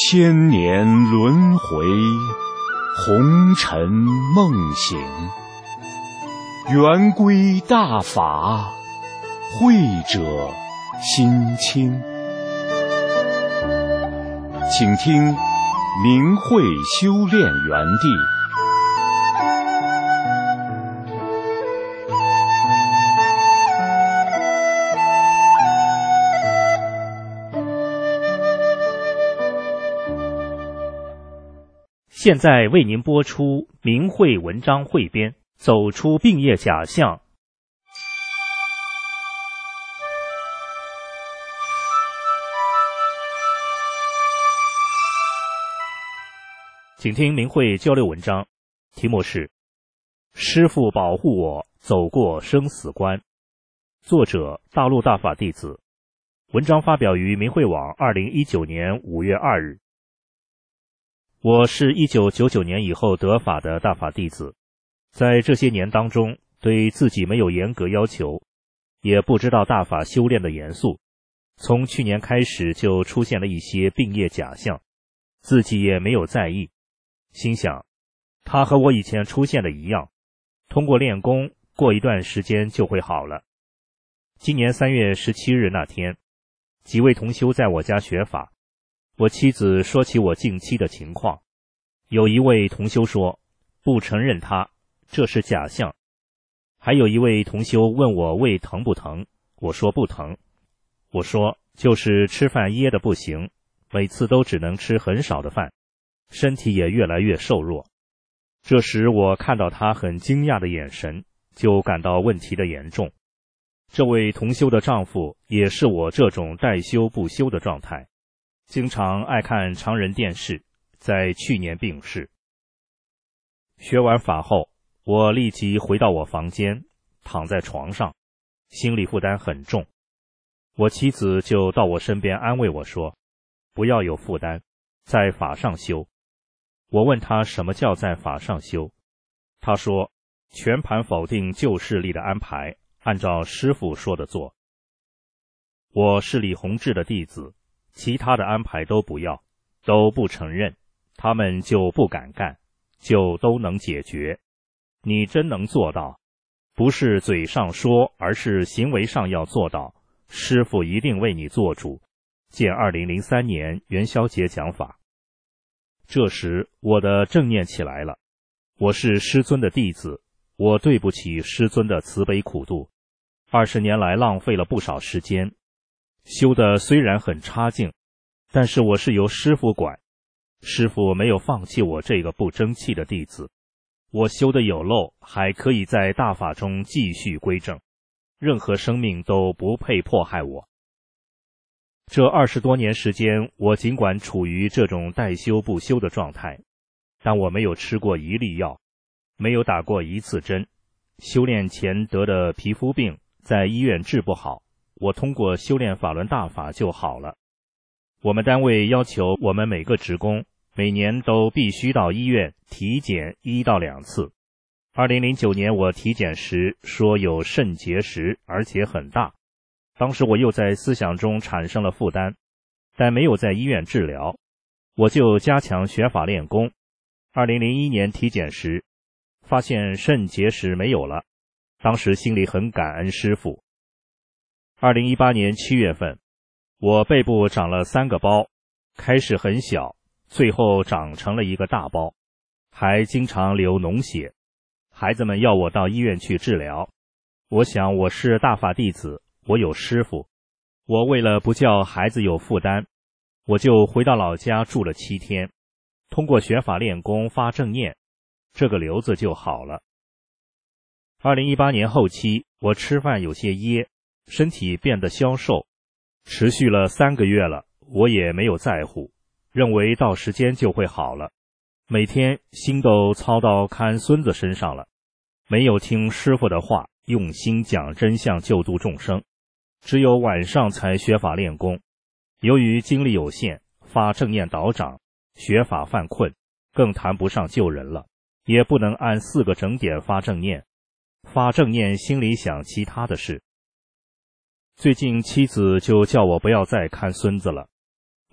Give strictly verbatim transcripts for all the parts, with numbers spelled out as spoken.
千年轮回，红尘梦醒，圆规大法，慧者心清。请听明慧修炼园地。 现在为您播出明慧文章汇编，走出病业假象。请听明慧交流文章，题目是师父保护我走过生死关，作者大陆大法弟子，文章发表于明慧网二零一九年五月二日。我是一九九九年以后得法的大法弟子，在这些年当中，对自己没有严格要求，也不知道大法修炼的严肃，从去年开始就出现了一些病业假象，自己也没有在意，心想它和我以前出现的一样，通过练功过一段时间就会好了。今年三月十七日那天，几位同修在我家学法，我妻子说起我近期的情况，有一位同修说不承认他，这是假象。还有一位同修问我胃疼不疼，我说不疼。我说就是吃饭噎得不行，每次都只能吃很少的饭，身体也越来越瘦弱。这时我看到他很惊讶的眼神，就感到问题的严重。这位同修的丈夫也是我这种待修不修的状态，经常爱看常人电视，在去年病逝。学完法后，我立即回到我房间，躺在床上，心理负担很重。我妻子就到我身边安慰我说，不要有负担，在法上修。我问他什么叫在法上修，他说全盘否定旧势力的安排，按照师父说的做。我是李洪志的弟子，其他的安排都不要，都不承认，他们就不敢干，就都能解决。你真能做到，不是嘴上说，而是行为上要做到，师父一定为你做主。见二零零三年元宵节讲法。这时我的正念起来了，我是师尊的弟子，我对不起师尊的慈悲苦度，二十年来浪费了不少时间，修的虽然很差劲，但是我是由师父管，师父没有放弃我这个不争气的弟子，我修的有漏，还可以在大法中继续归正，任何生命都不配迫害我。这二十多年时间，我尽管处于这种待修不修的状态，但我没有吃过一粒药，没有打过一次针。修炼前得的皮肤病，在医院治不好，我通过修炼法轮大法就好了。我们单位要求我们每个职工每年都必须到医院体检一到两次。二零零九年我体检时说有肾结石，而且很大。当时我又在思想中产生了负担，但没有在医院治疗，我就加强学法练功。二零零一年体检时发现肾结石没有了，当时心里很感恩师父。二零一八年七月份，我背部长了三个包，开始很小，最后长成了一个大包，还经常流脓血。孩子们要我到医院去治疗，我想我是大法弟子，我有师父，我为了不叫孩子有负担，我就回到老家住了七天，通过学法练功发正念，这个瘤子就好了。二零一八年后期，我吃饭有些噎，身体变得消瘦，持续了三个月了，我也没有在乎，认为到时间就会好了。每天心都操到看孙子身上了，没有听师父的话，用心讲真相救度众生，只有晚上才学法练功。由于精力有限，发正念倒掌，学法犯困，更谈不上救人了，也不能按四个整点发正念，发正念心里想其他的事。最近妻子就叫我不要再看孙子了，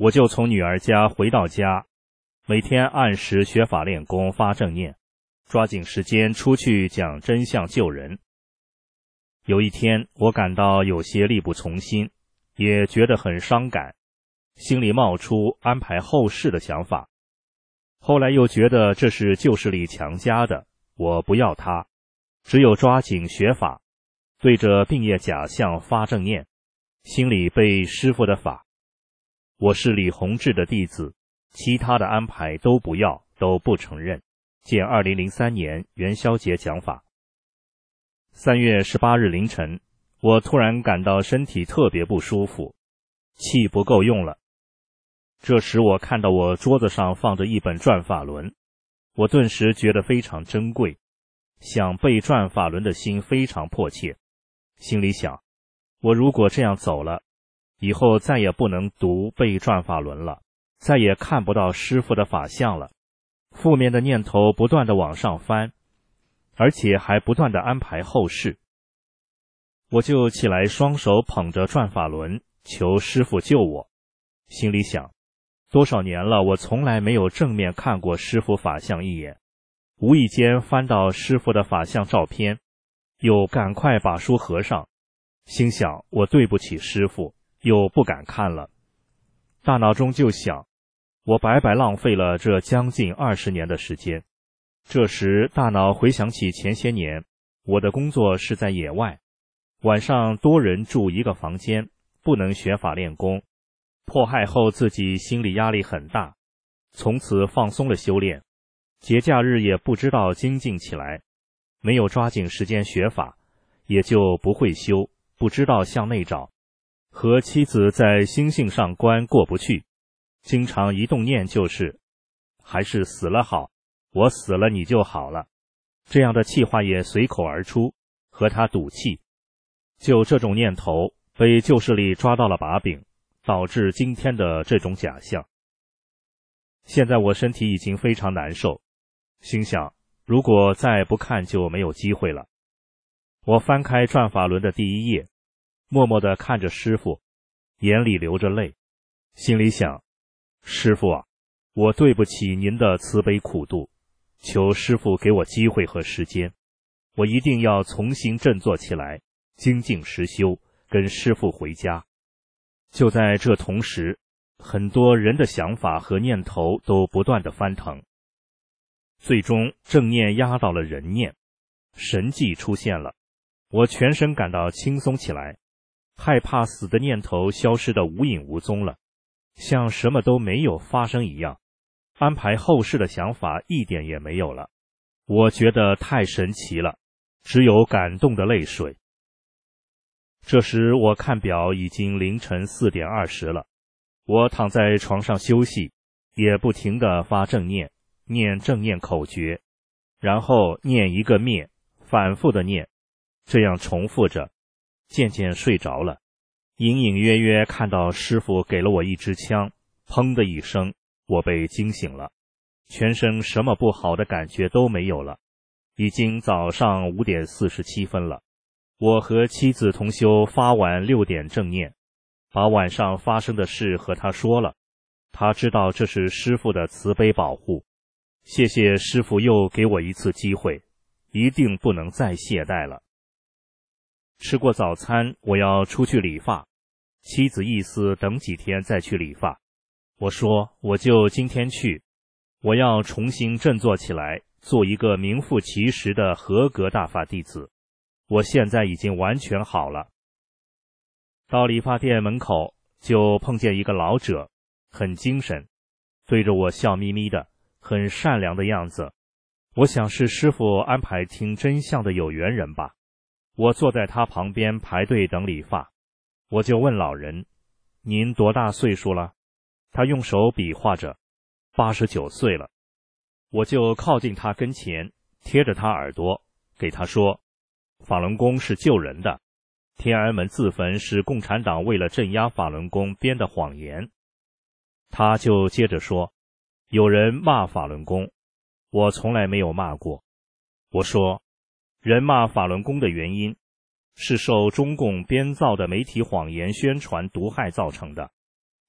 我就从女儿家回到家，每天按时学法练功发正念，抓紧时间出去讲真相救人。有一天，我感到有些力不从心，也觉得很伤感，心里冒出安排后事的想法。后来又觉得这是旧势力强加的，我不要它，只有抓紧学法，对着病业假象发正念，心里背师父的法。我是李洪志的弟子，其他的安排都不要，都不承认。见二零零三年元宵节讲法。三月十八日凌晨，我突然感到身体特别不舒服，气不够用了。这时我看到我桌子上放着一本转法轮，我顿时觉得非常珍贵，想背转法轮的心非常迫切。心里想，我如果这样走了，以后再也不能读背转法轮了，再也看不到师父的法相了。负面的念头不断地往上翻，而且还不断地安排后事。我就起来，双手捧着转法轮，求师父救我。心里想，多少年了，我从来没有正面看过师父法相一眼。无意间翻到师父的法相照片，又赶快把书合上，心想我对不起师父，又不敢看了。大脑中就想，我白白浪费了这将近二十年的时间。这时大脑回想起前些年，我的工作是在野外，晚上多人住一个房间，不能学法练功。迫害后自己心理压力很大，从此放松了修炼。节假日也不知道精进起来，没有抓紧时间学法，也就不会修，不知道向内找。和妻子在心性上关过不去，经常一动念就是还是死了好，我死了你就好了，这样的气话也随口而出，和他赌气。就这种念头被旧势力抓到了把柄，导致今天的这种假象。现在我身体已经非常难受，心想如果再不看就没有机会了。我翻开转法轮的第一页，默默地看着师父，眼里流着泪，心里想，师父啊，我对不起您的慈悲苦度，求师父给我机会和时间，我一定要重新振作起来，精进实修，跟师父回家。就在这同时，很多人的想法和念头都不断地翻腾，最终正念压倒了人念，神迹出现了，我全身感到轻松起来，害怕死的念头消失得无影无踪了，像什么都没有发生一样，安排后事的想法一点也没有了。我觉得太神奇了，只有感动的泪水。这时我看表已经凌晨四点二十了，我躺在床上休息，也不停地发正念，念正念口诀，然后念一个灭，反复的念，这样重复着，渐渐睡着了。隐隐约约看到师父给了我一支枪，砰的一声，我被惊醒了，全身什么不好的感觉都没有了。已经早上五点四十七分了。我和妻子同修发完六点正念，把晚上发生的事和他说了，他知道这是师父的慈悲保护，谢谢师父又给我一次机会，一定不能再懈怠了。吃过早餐，我要出去理发，妻子意思等几天再去理发。我说我就今天去，我要重新振作起来，做一个名副其实的合格大法弟子。我现在已经完全好了。到理发店门口就碰见一个老者，很精神，对着我笑眯眯的，很善良的样子。我想是师父安排听真相的有缘人吧。我坐在他旁边排队等理发，我就问老人，您多大岁数了？他用手比划着，八十九岁了。我就靠近他跟前，贴着他耳朵，给他说，法轮功是救人的，天安门自焚是共产党为了镇压法轮功编的谎言。他就接着说，有人骂法轮功，我从来没有骂过。我说，人骂法轮功的原因是受中共编造的媒体谎言宣传毒害造成的，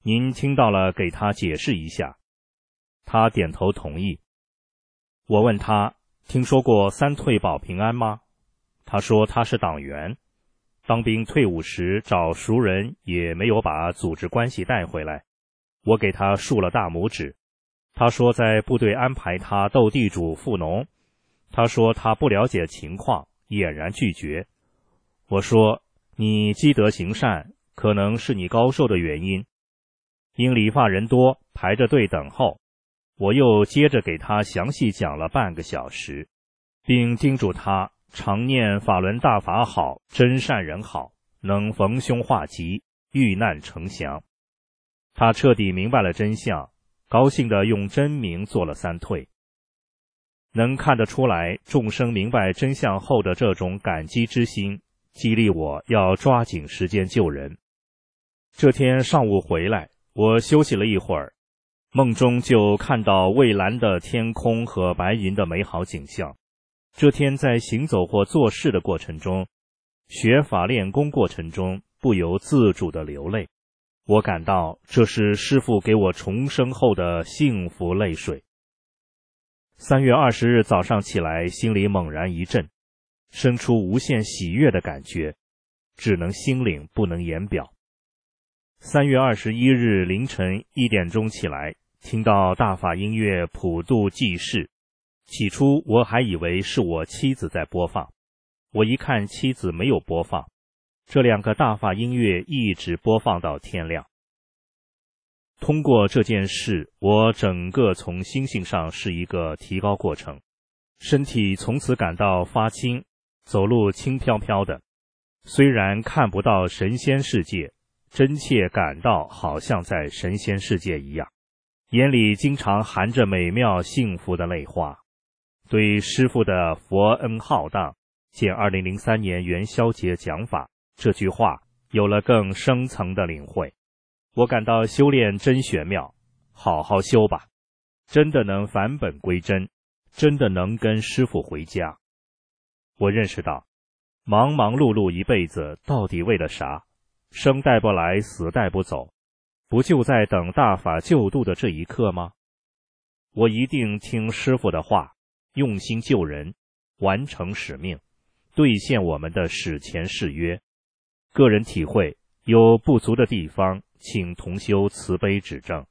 您听到了，给他解释一下。他点头同意。我问他，听说过三退保平安吗？他说他是党员，当兵退伍时找熟人也没有把组织关系带回来。我给他竖了大拇指。他说在部队安排他斗地主富农。他说他不了解情况，俨然拒绝。我说你积德行善，可能是你高寿的原因。因理发人多，排着队等候。我又接着给他详细讲了半个小时，并叮嘱他常念法轮大法好，真善人好，能逢凶化吉，遇难成祥。他彻底明白了真相，高兴地用真名做了三退。能看得出来，众生明白真相后的这种感激之心，激励我要抓紧时间救人。这天上午回来，我休息了一会儿，梦中就看到蔚蓝的天空和白云的美好景象。这天在行走或做事的过程中，学法练功过程中，不由自主地流泪。我感到这是师父给我重生后的幸福泪水。三月二十日早上起来，心里猛然一震，生出无限喜悦的感觉，只能心领不能言表。三月二十一日凌晨一点钟起来，听到大法音乐普度济世，起初我还以为是我妻子在播放，我一看妻子没有播放，这两个大法音乐一直播放到天亮。通过这件事，我整个从心性上是一个提高过程，身体从此感到发轻，走路轻飘飘的，虽然看不到神仙世界，真切感到好像在神仙世界一样，眼里经常含着美妙幸福的泪花。对师父的佛恩浩荡，见二零零三年元宵节讲法这句话有了更深层的领会。我感到修炼真玄妙，好好修吧，真的能返本归真，真的能跟师父回家。我认识到，忙忙碌碌一辈子到底为了啥？生带不来，死带不走，不就在等大法救度的这一刻吗？我一定听师父的话，用心救人，完成使命，兑现我们的史前誓约。个人体会，有不足的地方，请同修慈悲指正。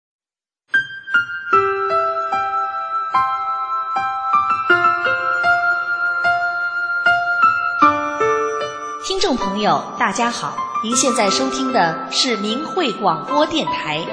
听众朋友大家好，您现在收听的是明慧广播电台。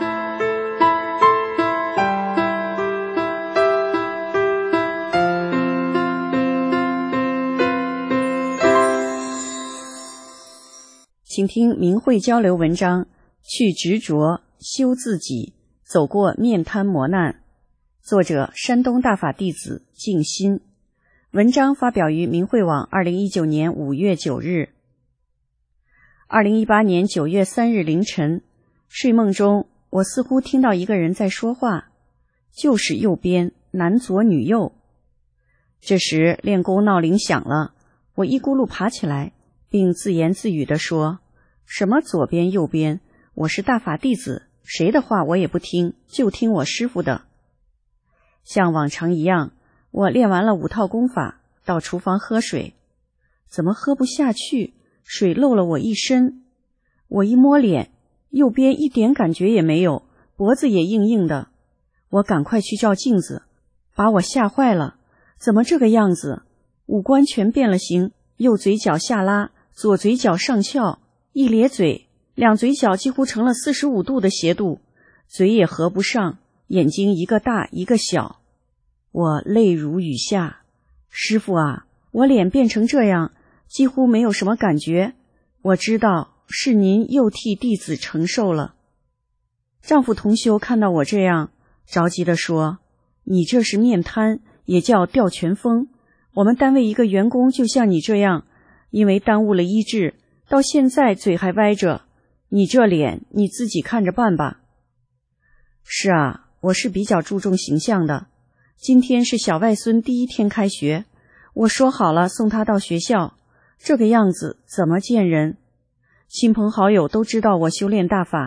请听明慧交流文章，去执着，修自己，走过面瘫磨难。作者山东大法弟子静心。文章发表于明慧网二零一九年五月九日。二零一八年九月三日凌晨，睡梦中我似乎听到一个人在说话，就是右边，男左女右。这时练功闹铃响了，我一咕噜爬起来，并自言自语地说，什么左边右边，我是大法弟子，谁的话我也不听，就听我师父的。像往常一样，我练完了五套功法，到厨房喝水，怎么喝不下去，水漏了我一身。我一摸脸，右边一点感觉也没有，脖子也硬硬的。我赶快去照镜子，把我吓坏了，怎么这个样子？五官全变了形，右嘴角下拉，左嘴角上翘，一咧嘴，两嘴角几乎成了四十五度的斜度，嘴也合不上，眼睛一个大一个小。我泪如雨下，师父啊，我脸变成这样，几乎没有什么感觉，我知道是您又替弟子承受了。丈夫同修看到我这样，着急地说，你这是面瘫，也叫掉拳风，我们单位一个员工就像你这样，因为耽误了医治，到现在嘴还歪着，你这脸你自己看着办吧。是啊，我是比较注重形象的，今天是小外孙第一天开学，我说好了送他到学校，这个样子怎么见人？亲朋好友都知道我修炼大法，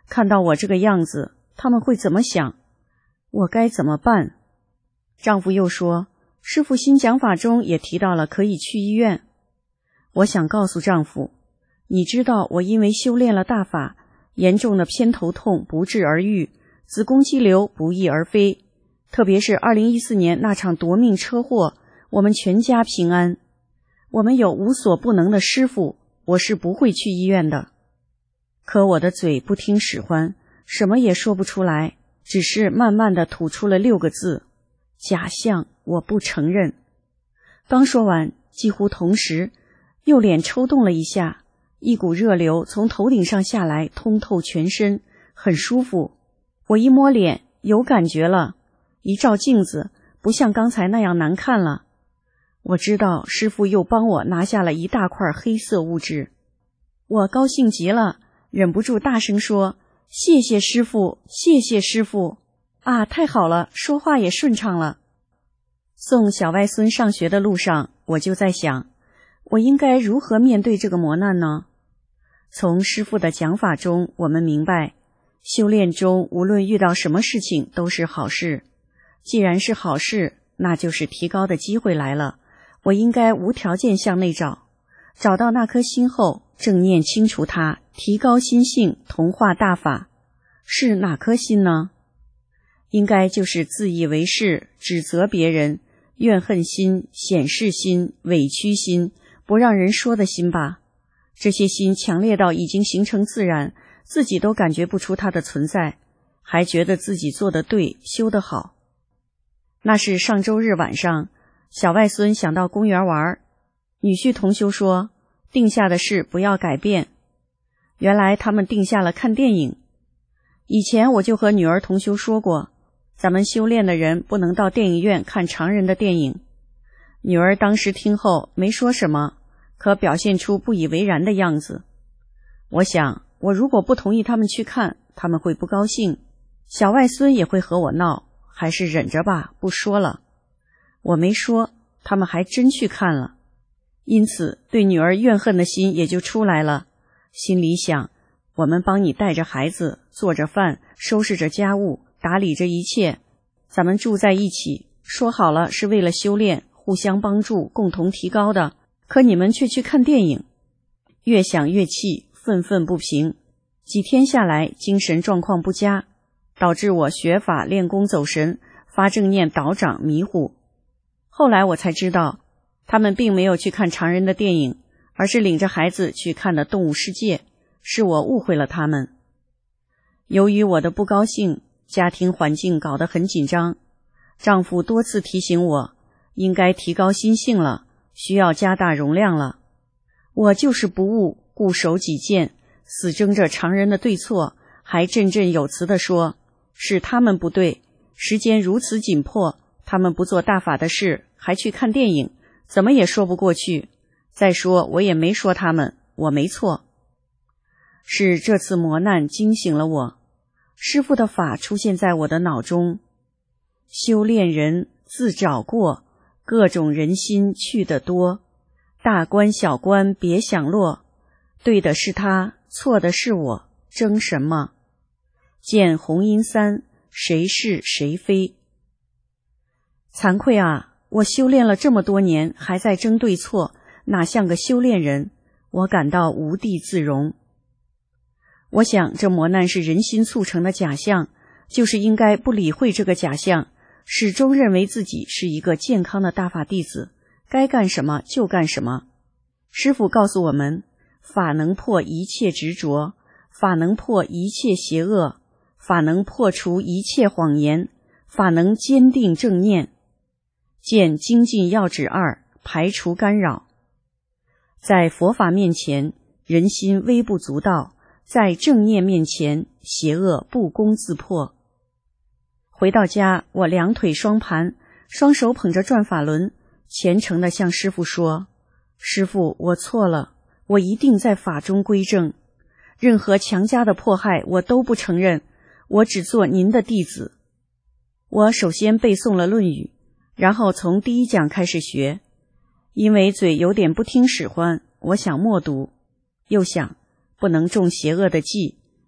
看到我这个样子，他们会怎么想？我该怎么办？丈夫又说，师父新讲法中也提到了可以去医院。我想告诉丈夫，你知道我因为修炼了大法，严重的偏头痛不治而愈，子宫肌瘤不翼而飞，特别是二零一四年那场夺命车祸，我们全家平安。我们有无所不能的师父，我是不会去医院的。可我的嘴不听使唤，什么也说不出来，只是慢慢地吐出了六个字：假象，我不承认。刚说完，几乎同时，右脸抽动了一下，一股热流从头顶上下来，通透全身，很舒服。我一摸脸，有感觉了，一照镜子，不像刚才那样难看了。我知道师父又帮我拿下了一大块黑色物质，我高兴极了，忍不住大声说：谢谢师父，谢谢师父！啊，太好了，说话也顺畅了。送小外孙上学的路上，我就在想，我应该如何面对这个磨难呢？从师父的讲法中，我们明白，修炼中无论遇到什么事情都是好事。既然是好事，那就是提高的机会来了。我应该无条件向内找，找到那颗心后，正念清除它，提高心性，同化大法。是哪颗心呢？应该就是自以为是、指责别人、怨恨心、显示心、委屈心、不让人说的心吧。这些心强烈到已经形成自然，自己都感觉不出它的存在，还觉得自己做得对，修得好。那是上周日晚上，小外孙想到公园玩，女婿同修说，定下的事不要改变。原来他们定下了看电影。以前我就和女儿同修说过，咱们修炼的人不能到电影院看常人的电影。女儿当时听后没说什么，可表现出不以为然的样子。我想，我如果不同意他们去看，他们会不高兴，小外孙也会和我闹，还是忍着吧，不说了。我没说，他们还真去看了，因此对女儿怨恨的心也就出来了。心里想，我们帮你带着孩子，做着饭，收拾着家务，打理着一切，咱们住在一起，说好了是为了修炼，互相帮助，共同提高的，可你们却去看电影。越想越气，愤愤不平，几天下来精神状况不佳，导致我学法练功走神，发正念倒掌迷糊。后来我才知道，他们并没有去看常人的电影，而是领着孩子去看的动物世界，是我误会了他们。由于我的不高兴，家庭环境搞得很紧张，丈夫多次提醒我，应该提高心性了，需要加大容量了。我就是不悟，固守己见，死争着常人的对错，还振振有词地说，是他们不对，时间如此紧迫，他们不做大法的事，还去看电影，怎么也说不过去。再说我也没说他们，我没错。是这次磨难惊醒了我，师父的法出现在我的脑中。修炼人自找过，各种人心去得多，大官小官别想落，对的是他，错的是我，争什么？见红阴三，谁是谁非？惭愧啊，我修炼了这么多年，还在争对错，哪像个修炼人？我感到无地自容。我想这磨难是人心促成的假象，就是应该不理会这个假象，始终认为自己是一个健康的大法弟子，该干什么就干什么。师父告诉我们，法能破一切执着，法能破一切邪恶，法能破除一切谎言，法能坚定正念。见精进要旨二，排除干扰。在佛法面前，人心微不足道，在正念面前，邪恶不攻自破。回到家，我两腿双盘，双手捧着转法轮，虔诚地向师父说，师父，我错了，我一定在法中归正，任何强加的迫害我都不承认，我只做您的弟子。我首先背诵了《论语》，然后从第一讲开始学。因为嘴有点不听使唤，我想默读，又想不能中邪恶的计，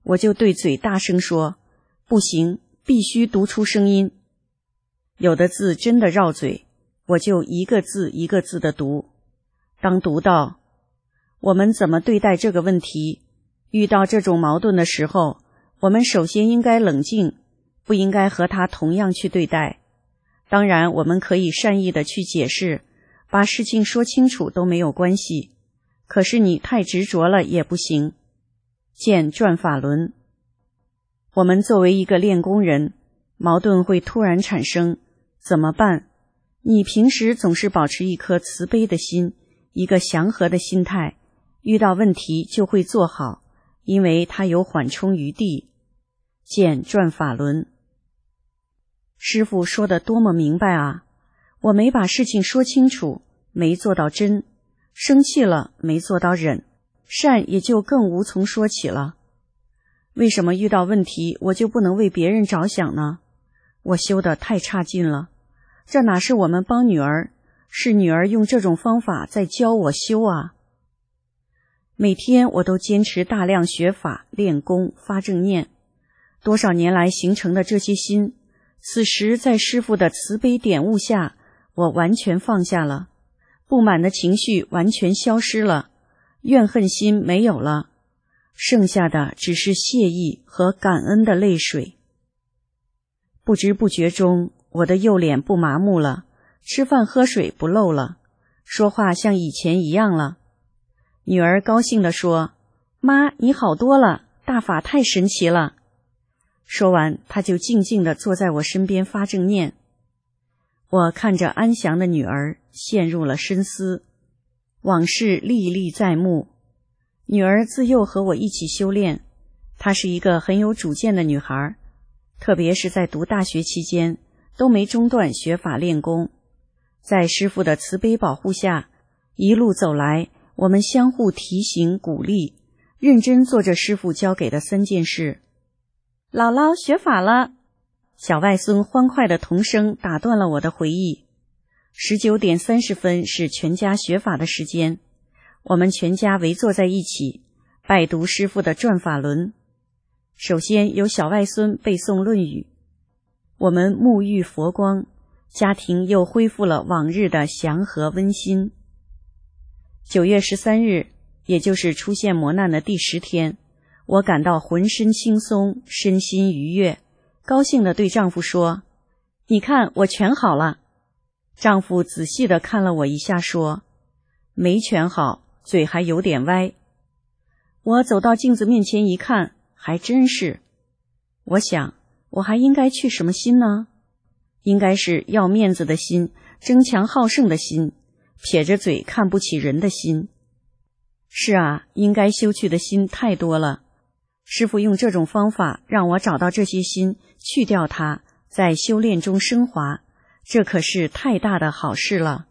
我就对嘴大声说，不行，必须读出声音。有的字真的绕嘴，我就一个字一个字的读。当读到我们怎么对待这个问题，遇到这种矛盾的时候，我们首先应该冷静，不应该和他同样去对待。当然我们可以善意的去解释，把事情说清楚都没有关系，可是你太执着了也不行。见转法轮。我们作为一个练功人，矛盾会突然产生，怎么办？你平时总是保持一颗慈悲的心，一个祥和的心态，遇到问题就会做好，因为它有缓冲余地。见转法轮。师父说的多么明白啊！我没把事情说清楚，没做到真，生气了没做到忍，善也就更无从说起了。为什么遇到问题我就不能为别人着想呢？我修得太差劲了，这哪是我们帮女儿，是女儿用这种方法在教我修啊。每天我都坚持大量学法、练功、发正念，多少年来形成的这些心，此时在师父的慈悲点悟下，我完全放下了，不满的情绪完全消失了，怨恨心没有了，剩下的只是谢意和感恩的泪水。不知不觉中，我的右脸不麻木了，吃饭喝水不漏了，说话像以前一样了。女儿高兴地说，妈，你好多了，大法太神奇了。说完，她就静静地坐在我身边发正念。我看着安详的女儿，陷入了深思，往事历历在目。女儿自幼和我一起修炼，她是一个很有主见的女孩，特别是在读大学期间，都没中断学法练功。在师父的慈悲保护下，一路走来，我们相互提醒鼓励，认真做着师父教给的三件事。姥姥学法了，小外孙欢快的童声打断了我的回忆。十九点三十分是全家学法的时间，我们全家围坐在一起，拜读师父的转法轮。首先由小外孙背诵《论语》，我们沐浴佛光，家庭又恢复了往日的祥和温馨。九月十三日，也就是出现磨难的第十天，我感到浑身轻松，身心愉悦，高兴地对丈夫说，你看我全好了。丈夫仔细地看了我一下说，没全好，嘴还有点歪。我走到镜子面前一看，还真是。我想，我还应该去什么心呢？应该是要面子的心，争强好胜的心，撇着嘴看不起人的心。是啊，应该修去的心太多了。师父用这种方法让我找到这些心，去掉它，在修炼中升华，这可是太大的好事了。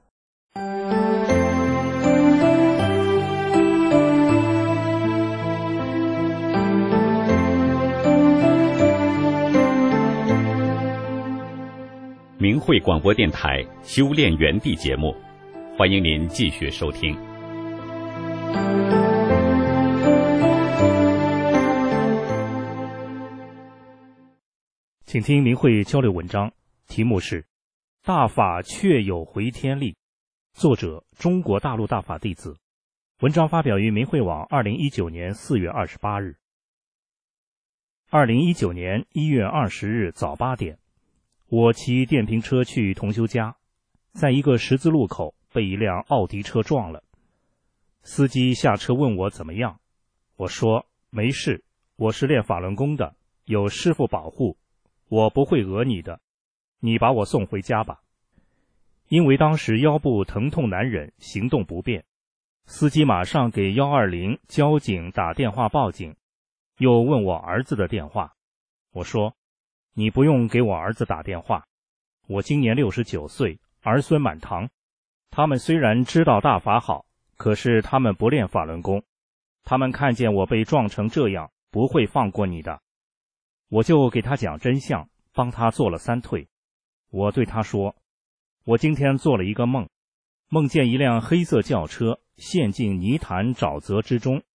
明慧广播电台修炼园地节目，欢迎您继续收听。 请听明慧交流文章，题目是《大法确有回天力》，作者中国大陆大法弟子。文章发表于明慧网二零一九年四月二十八日。二零一九年一月二十日早八点，我骑电瓶车去同修家，在一个十字路口被一辆奥迪车撞了。司机下车问我怎么样，我说没事，我是练法轮功的，有师父保护，我不会讹你的，你把我送回家吧。因为当时腰部疼痛难忍，行动不便，司机马上给一二零交警打电话报警，又问我儿子的电话。我说你不用给我儿子打电话，我今年六十九岁，儿孙满堂，他们虽然知道大法好，可是他们不练法轮功，他们看见我被撞成这样，不会放过你的。我就给他讲真相，帮他做了三退。我对他说，我今天做了一个梦，梦见一辆黑色轿车陷进泥潭沼泽之中，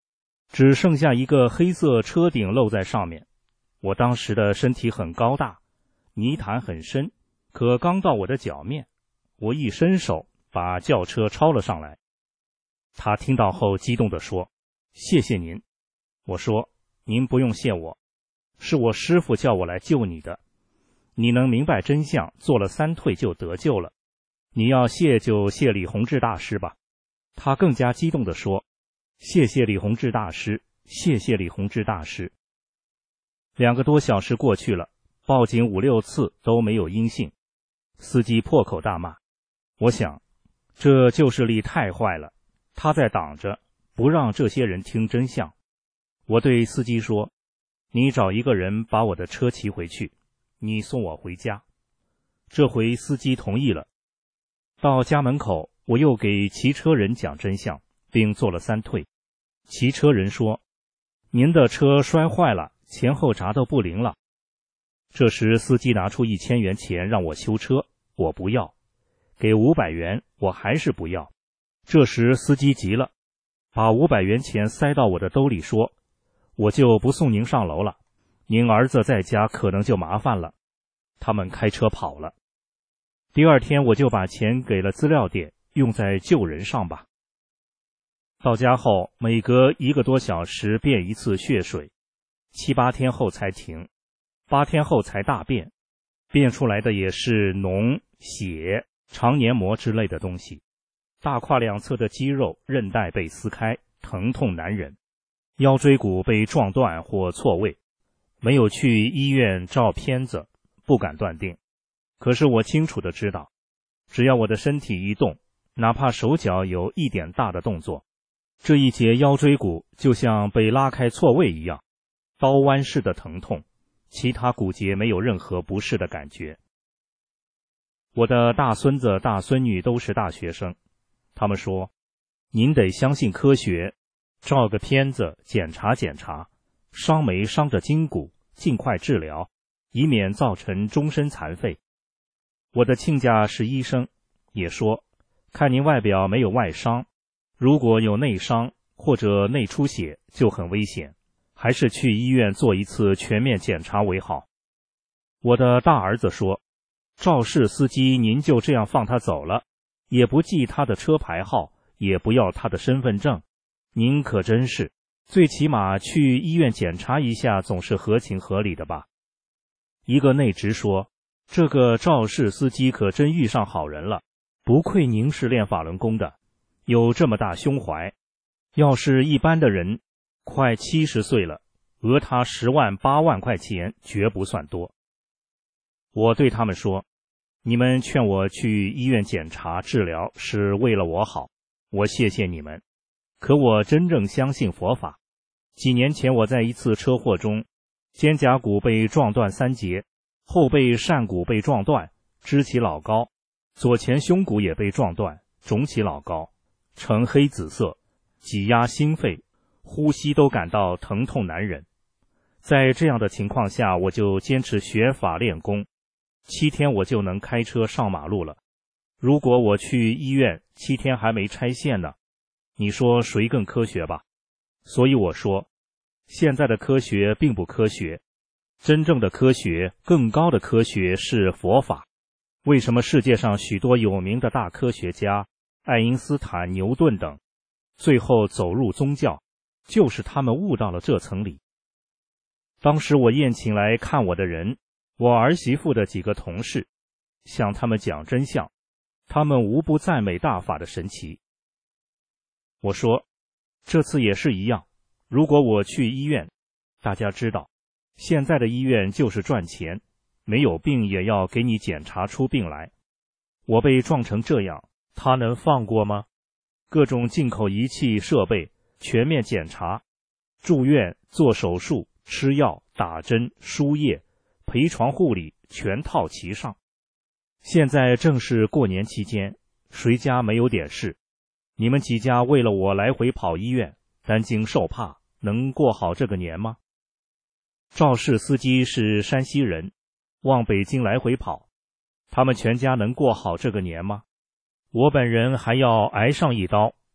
只剩下一个黑色车顶露在上面。我当时的身体很高大，泥潭很深，可刚到我的脚面，我一伸手把轿车抄了上来。他听到后激动地说：谢谢您。我说：您不用谢我，是我师父叫我来救你的。你能明白真相，做了三退就得救了。你要谢就谢李洪志大师吧。他更加激动地说：谢谢李洪志大师，谢谢李洪志大师。两个多小时过去了，报警五六次都没有音信，司机破口大骂。我想，这就是力太坏了，他在挡着，不让这些人听真相。我对司机说：你找一个人把我的车骑回去，你送我回家。这回司机同意了。到家门口，我又给骑车人讲真相，并做了三退。骑车人说：您的车摔坏了，前后闸都不灵了。这时司机拿出一千元钱让我修车，我不要，给五百元我还是不要。这时司机急了，把五百元钱塞到我的兜里说：我就不送您上楼了，您儿子在家可能就麻烦了。他们开车跑了。第二天我就把钱给了资料店，用在救人上吧。到家后每隔一个多小时便一次血水，七八天后才停，八天后才大便，便出来的也是脓、血、肠黏膜之类的东西。大胯两侧的肌肉韧带被撕开，疼痛难忍。腰椎骨被撞断或错位，没有去医院照片子，不敢断定。可是我清楚地知道，只要我的身体一动，哪怕手脚有一点大的动作，这一节腰椎骨就像被拉开错位一样，刀剜式的疼痛，其他骨节没有任何不适的感觉。我的大孙子大孙女都是大学生，他们说：您得相信科学，照个片子检查检查，伤没伤着筋骨，尽快治疗，以免造成终身残废。我的亲家是医生，也说：看您外表没有外伤，如果有内伤或者内出血就很危险，还是去医院做一次全面检查为好。我的大儿子说：肇事司机您就这样放他走了，也不记他的车牌号，也不要他的身份证，您可真是，最起码去医院检查一下总是合情合理的吧。一个内职说：这个肇事司机可真遇上好人了，不愧您是练法轮功的，有这么大胸怀，要是一般的人，快七十岁了，讹他十万八万块钱绝不算多。我对他们说：你们劝我去医院检查治疗是为了我好，我谢谢你们。可我真正相信佛法。几年前我在一次车祸中，肩胛骨被撞断三节，后背扇骨被撞断，支起老高，左前胸骨也被撞断，肿起老高，呈黑紫色，挤压心肺，呼吸都感到疼痛难忍。在这样的情况下，我就坚持学法练功，七天我就能开车上马路了。如果我去医院，七天还没拆线呢，你说谁更科学吧？所以我说，现在的科学并不科学，真正的科学，更高的科学是佛法。为什么世界上许多有名的大科学家，爱因斯坦、牛顿等，最后走入宗教，就是他们悟到了这层理。当时我宴请来看我的人，我儿媳妇的几个同事，向他们讲真相，他们无不赞美大法的神奇。我说，这次也是一样，如果我去医院，大家知道，现在的医院就是赚钱，没有病也要给你检查出病来。我被撞成这样，他能放过吗？各种进口仪器设备，全面检查，住院、做手术、吃药、打针、输液、陪床护理，全套齐上。现在正是过年期间，谁家没有点事？你们几家为了我来回跑医院，担惊受怕，能过好这个年吗？肇事司机是山西人，往北京来回跑，他们全家能过好这个年吗？我本人还要挨上一刀，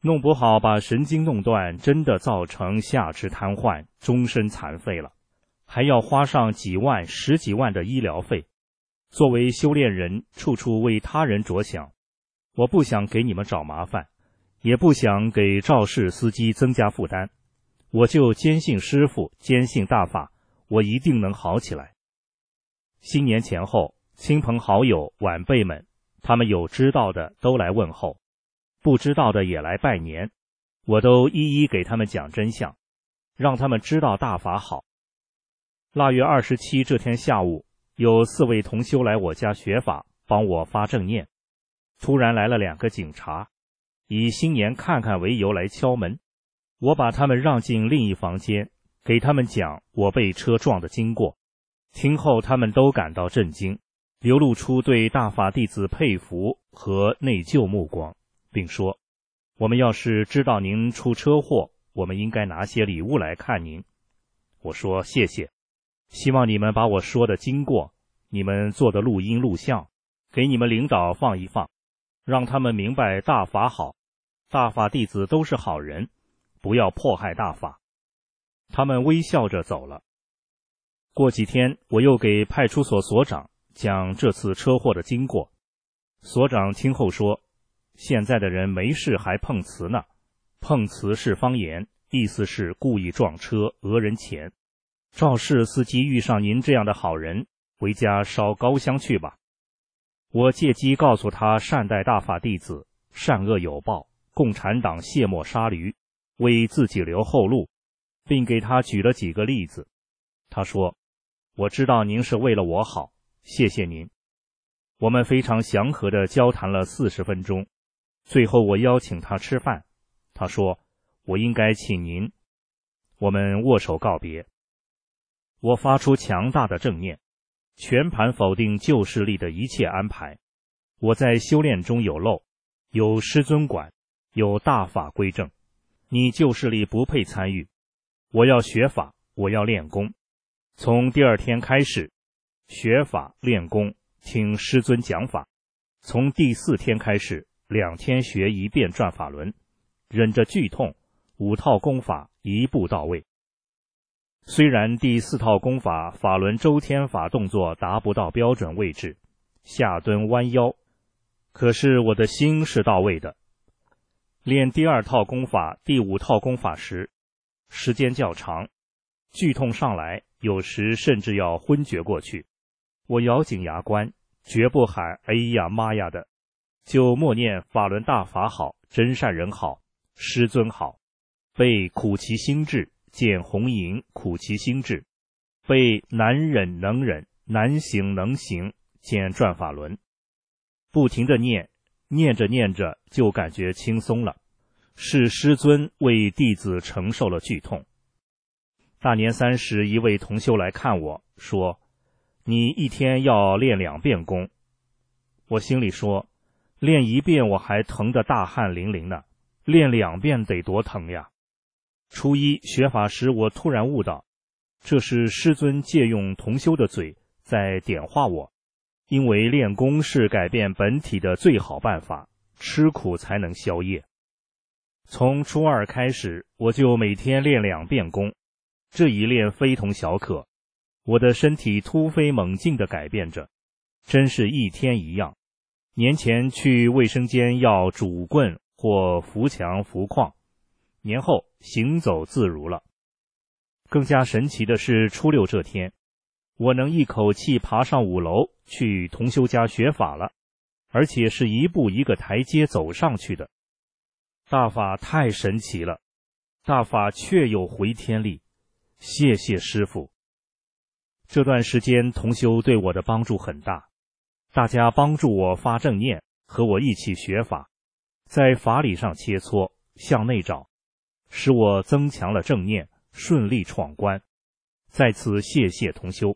弄不好把神经弄断，真的造成下肢瘫痪，终身残废了，还要花上几万、十几万的医疗费。作为修炼人，处处为他人着想，我不想给你们找麻烦，也不想给肇事司机增加负担，我就坚信师父，坚信大法，我一定能好起来。新年前后，亲朋好友、晚辈们，他们有知道的都来问候，不知道的也来拜年，我都一一给他们讲真相，让他们知道大法好。腊月二十七这天下午，有四位同修来我家学法，帮我发正念。突然来了两个警察，以新年看看为由来敲门，我把他们让进另一房间，给他们讲我被车撞的经过。听后他们都感到震惊，流露出对大法弟子佩服和内疚目光，并说，我们要是知道您出车祸，我们应该拿些礼物来看您。我说谢谢，希望你们把我说的经过，你们做的录音录像，给你们领导放一放，让他们明白大法好，大法弟子都是好人，不要迫害大法。他们微笑着走了。过几天，我又给派出所所长讲这次车祸的经过。所长听后说，现在的人没事还碰瓷呢，碰瓷是方言，意思是故意撞车讹人钱。肇事司机遇上您这样的好人，回家烧高香去吧。我借机告诉他善待大法弟子，善恶有报，共产党卸磨杀驴，为自己留后路，并给他举了几个例子。他说，我知道您是为了我好，谢谢您。我们非常祥和地交谈了四十分钟，最后我邀请他吃饭，他说，我应该请您。我们握手告别。我发出强大的正念，全盘否定旧势力的一切安排。我在修炼中有漏，有师尊管，有大法归正，你旧势力不配参与。我要学法，我要练功。从第二天开始，学法练功，听师尊讲法。从第四天开始，两天学一遍转法轮，忍着剧痛，五套功法一步到位。虽然第四套功法法轮周天法动作达不到标准位置，下蹲弯腰，可是我的心是到位的。练第二套功法、第五套功法时，时间较长，剧痛上来，有时甚至要昏厥过去。我咬紧牙关，绝不喊哎呀妈呀的，就默念法轮大法好，真善人好，师尊好，背苦其心志，见红银苦其心志，背难忍能忍，难行能行，见转法轮。不停地念，念着念着就感觉轻松了，是师尊为弟子承受了剧痛。大年三十，一位同修来看我，说，你一天要练两遍功。我心里说，练一遍我还疼得大汗淋漓呢，练两遍得多疼呀。初一学法时，我突然悟到，这是师尊借用同修的嘴在点化我，因为练功是改变本体的最好办法，吃苦才能消业。从初二开始，我就每天练两遍功，这一练非同小可，我的身体突飞猛进地改变着，真是一天一样。年前去卫生间要拄棍或扶墙扶框，年后行走自如了。更加神奇的是，初六这天，我能一口气爬上五楼去同修家学法了，而且是一步一个台阶走上去的。大法太神奇了，大法确有回天力，谢谢师父。这段时间同修对我的帮助很大，大家帮助我发正念，和我一起学法，在法理上切磋，向内找，使我增强了正念，顺利闯关。在此谢谢同修。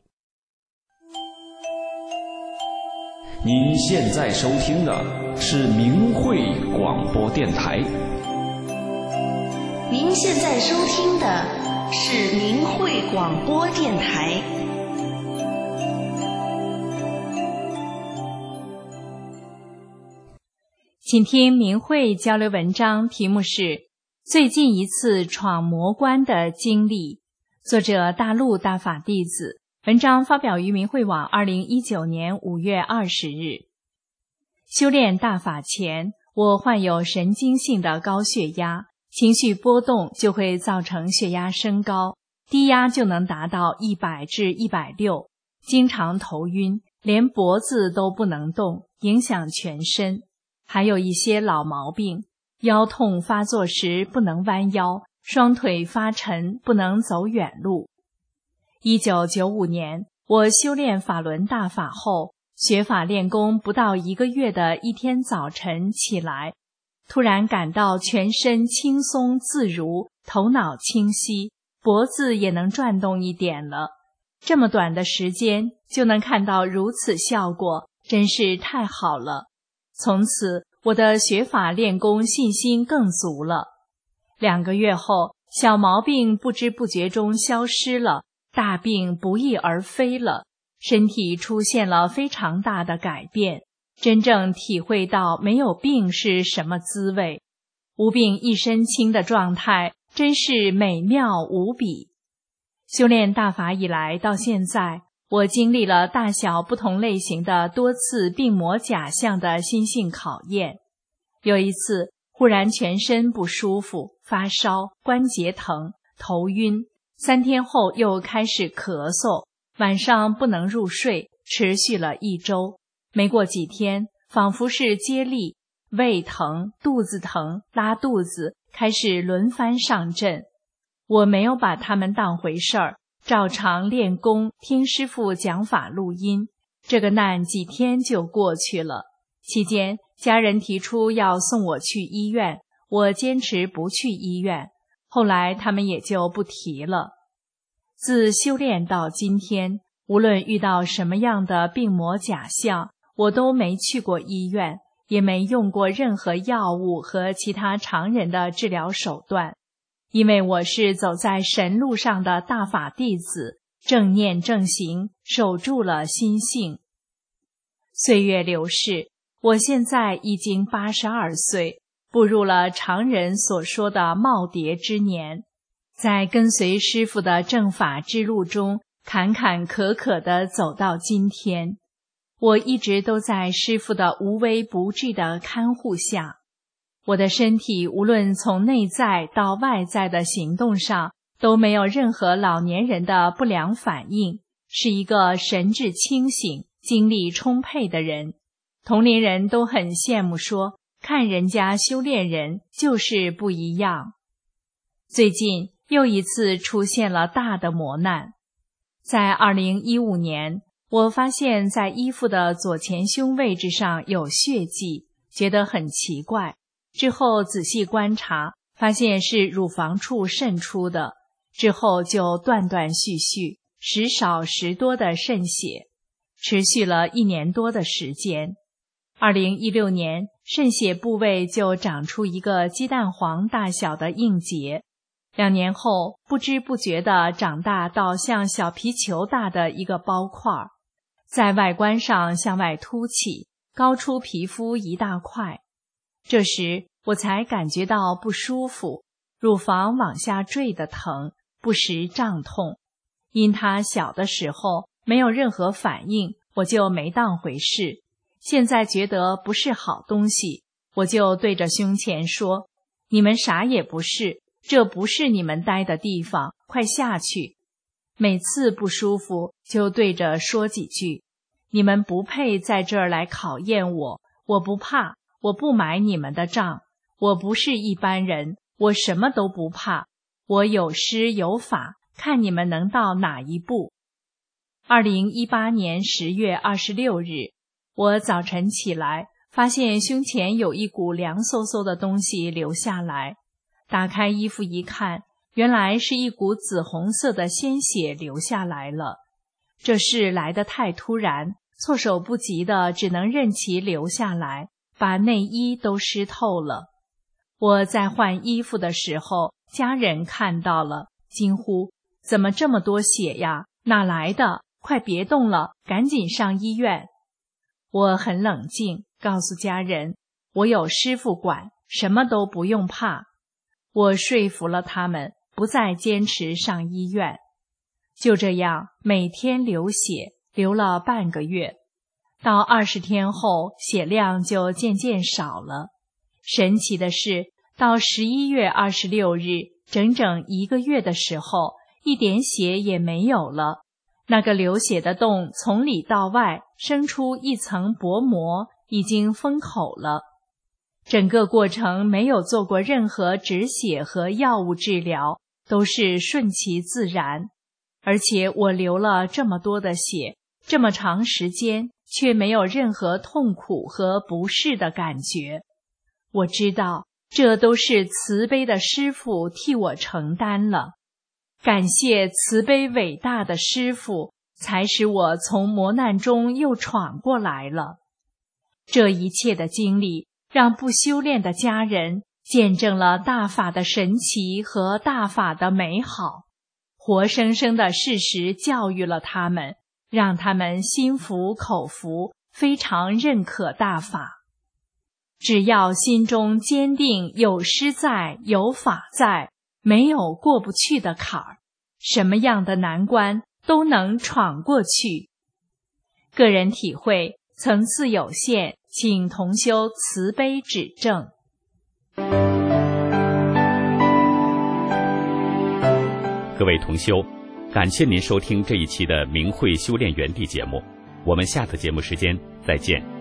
您现在收听的是明慧广播电台。 您现在收听的是明慧广播电台。 请听明慧交流文章，题目是最近一次闯魔关的经历，作者大陆大法弟子，文章发表于明慧网二零一九年五月二十日。修炼大法前，我患有神经性的高血压，情绪波动就会造成血压升高，低压就能达到一百至一百六，经常头晕，连脖子都不能动，影响全身。还有一些老毛病，腰痛发作时不能弯腰，双腿发沉，不能走远路。一九九五年，我修炼法轮大法后，学法练功不到一个月的一天早晨起来，突然感到全身轻松自如，头脑清晰，脖子也能转动一点了。这么短的时间就能看到如此效果，真是太好了。从此我的学法练功信心更足了。两个月后，小毛病不知不觉中消失了，大病不翼而飞了，身体出现了非常大的改变，真正体会到没有病是什么滋味，无病一身轻的状态真是美妙无比。修炼大法以来到现在，我经历了大小不同类型的多次病魔假象的心性考验。有一次忽然全身不舒服，发烧，关节疼，头晕，三天后又开始咳嗽，晚上不能入睡，持续了一周。没过几天，仿佛是接力，胃疼，肚子疼，拉肚子，开始轮番上阵。我没有把他们当回事儿，照常练功，听师父讲法录音。这个难几天就过去了。期间，家人提出要送我去医院，我坚持不去医院，后来他们也就不提了。自修炼到今天，无论遇到什么样的病魔假象，我都没去过医院，也没用过任何药物和其他常人的治疗手段。因为我是走在神路上的大法弟子，正念正行，守住了心性。岁月流逝，我现在已经八十二岁，步入了常人所说的耄耋之年，在跟随师父的正法之路中，坎坎坷坷地走到今天。我一直都在师父的无微不至的看护下。我的身体无论从内在到外在的行动上都没有任何老年人的不良反应，是一个神志清醒、精力充沛的人。同龄人都很羡慕说，看人家修炼人就是不一样。最近又一次出现了大的磨难。在二零一五年，我发现在衣服的左前胸位置上有血迹，觉得很奇怪。之后仔细观察，发现是乳房处渗出的，之后就断断续续，时少时多的渗血，持续了一年多的时间。二零一六年，渗血部位就长出一个鸡蛋黄大小的硬结，两年后不知不觉地长大到像小皮球大的一个包块，在外观上向外凸起，高出皮肤一大块。这时我才感觉到不舒服，乳房往下坠的疼，不时胀痛。因它小的时候没有任何反应，我就没当回事。现在觉得不是好东西，我就对着胸前说：“你们啥也不是，这不是你们待的地方，快下去。”每次不舒服就对着说几句：“你们不配在这儿来考验我，我不怕。我不买你们的账，我不是一般人，我什么都不怕，我有师有法，看你们能到哪一步。”二零一八年十月二十六日，我早晨起来，发现胸前有一股凉飕飕的东西流下来，打开衣服一看，原来是一股紫红色的鲜血流下来了。这事来得太突然，措手不及的只能任其流下来，把内衣都湿透了。我在换衣服的时候，家人看到了，惊呼：“怎么这么多血呀？哪来的？快别动了，赶紧上医院。”我很冷静，告诉家人， 我有师父管，什么都不用怕。我说服了他们，不再坚持上医院。就这样，每天流血，流了半个月。到二十天后，血量就渐渐少了。神奇的是，到十一月二十六日，整整一个月的时候，一点血也没有了。那个流血的洞从里到外生出一层薄膜，已经封口了。整个过程没有做过任何止血和药物治疗，都是顺其自然。而且我流了这么多的血，这么长时间，却没有任何痛苦和不适的感觉。我知道，这都是慈悲的师父替我承担了。感谢慈悲伟大的师父，才使我从磨难中又闯过来了。这一切的经历，让不修炼的家人见证了大法的神奇和大法的美好，活生生的事实教育了他们，让他们心服口服，非常认可大法。只要心中坚定有师在，有法在，没有过不去的坎儿，什么样的难关都能闯过去。个人体会层次有限，请同修慈悲指正。 各位同修，感谢您收听这一期的明慧修炼园地节目，我们下次节目时间再见。